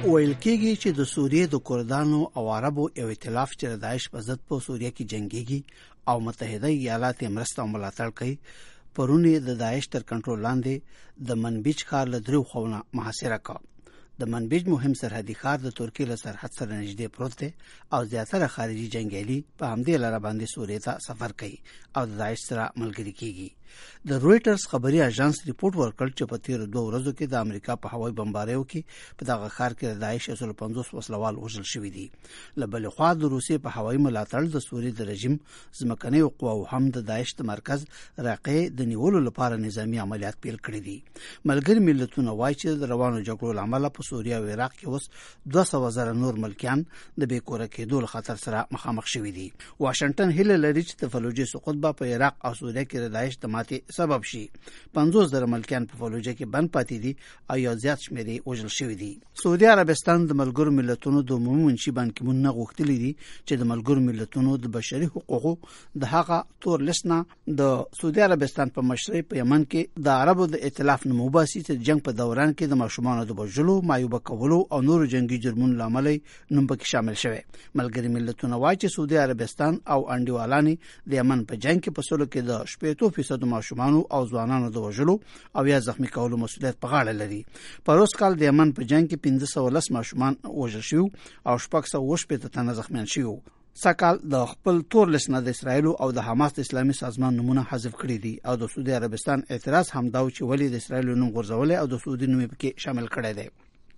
ویل کېږي چې د سوریې د کردانو او عربو یو ائتلاف چې د داعش په ضد په سوریه کې جنګيږي او متحده ایالات یې مرسته او ملاتړ کوي، پرون د داعش تر کنټرول لاندې د منبج ښار له دریو خواوو محاصره کړ. د منبج مهم سرحدي ښار د ترکیې له سرحد سره نږدې پروت دی او زیاتره خارجي جنګیالي په همدې لاره باندې سوریې ته سفر کوي او د داعش سره ملګري کیږي. د رویټرز خبري اژانس ریپورت ورکړ چې په تیر 2 ورځو کې د امریکا په هوایي بمباریو کې په دغه ښار کې د داعش 150 وسلوال وژل شوي دي. له بلې خوا د روسیې په هوایي ملاتړ د سوریې د رژیم ځمکنۍ قواو هم د داعش د مرکز راقې د نیولو لپاره نظامي عملیات پیل کړي دي. ملګري ملتونه وایي چې د روانو جګړو له امله په سوریه او عراق کې اوس 200,000 نور ملکیان د بې کوره کېدو له خطر سره مخامخ شوي دي. واشنګټن هیله لري چې د فلوجې سقوط به په عراق او سوریه کې د داعش د ماتې سبب شي. 50,000 ملکیان په فلوجه کې بند پاتې دي او یو زیات شمېر وژل شوي دي. سعودي عربستان د ملګرو ملتونو د عمومي منشي بان کی مون نه غوښتلي دي چې د ملګرو ملتونو د بشري حقوقو د هغه تور لیست نه د سعودي عربستان په مشرۍ په یمن کې د عربو د ائتلاف نه مباسي چې جنگ په دوران کې د ماشومانو د وژلو، معیوبه کولو او نورو جنگي جرمونو لامل نوم پکې شامل شوی. ملګري ملتونه وایي چې سعودي عربستان او انډیوالان د یمن په جنگ کې په سلو کې د 80% ماشومانو او ځوانانو د وژلو او یا زخمی کولو مسؤلیت په غاړه لري. په روز کال د یمن په جنگ کې 1510 ماشومان وژل شوي او 680 تنه زخمیان شوي. سکال د خپل تور لیست نه د اسرایل او د حماس د اسلامي سازمان نمونه حذف کړي دي او د سعودي عربستان اعتراض هم دا چې ولې د اسرایل نوم غورځولې او د سعودي نوم پکې شامل کړي دي.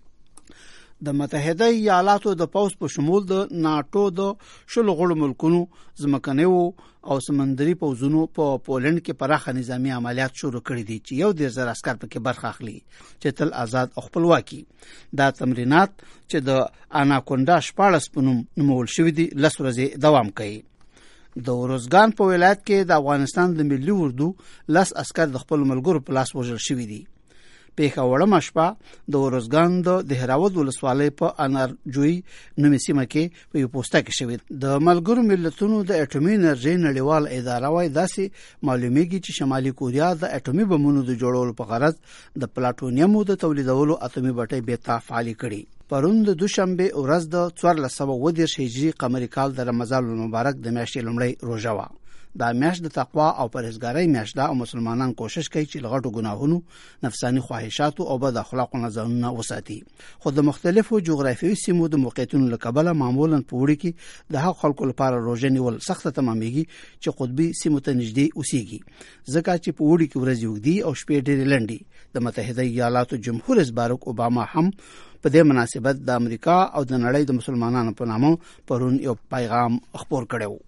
د متحده ایالاتو د پوځ په شمول د ناتو د شلو غړو ملکونو ځمکنیو او سمندري پوځونو په پولند کې پراخه نظامی عملیات شروع کړي دي چې 10,000 عسكر پکې برخه اخلي چې تل آزاد او خپلواکي. دا تمرینات چې د اناکونډا 14 په نوم نومول شوی دي 10 ورځې دوام کوي. د روزګان په ولایت کې د افغانستان د ملي اردو 10 عسكر د خپل ملګرو په لاس وژل شوي دي. پیښه وړمه شپه د روزګان د دهراود ولسوالۍ په انارجوی نومي سیمه کې په یو پوسټه کې شوی. د ملګرو ملتونو د اټومي انرژي نړیوال اداره وايي داسې معلومیږي چې شمالي کوریا د اټومي بمونو د جوړولو په غرض د پلاټونیم د تولیدولو اتومي بټۍ بیرته فعالي کړي. پرون د دوشنبه ورځ د 1420 هجري قمري کال د رمضان المبارک د میاشتې لومړۍ روژه وه. دا میاشت د تقوا او پرهیزګارۍ میاشت ده او مسلمانان کوشش کوي چې له غټو ګناهونو، نفساني خواهشاتو او بد اخلاقو نه ځانونه وساتي. خو د مختلفو جغرافیوي سیمو د موقعیتونو له کبله معمولا په وړي کې د هغو خلکو لپاره روژه نیول سخته تمامېږي چې قطبي سیمو ته نږدې اوسېږي، ځکه چې په وړي کې ورځې اوږدې او شپې ډېرې لنډې. د متحده ایالاتو جمهور رئیس باراک اوباما هم په دې مناسبت د امریکا او د نړۍ د مسلمانانو په نامه پرون یو پیغام خپور کړی و.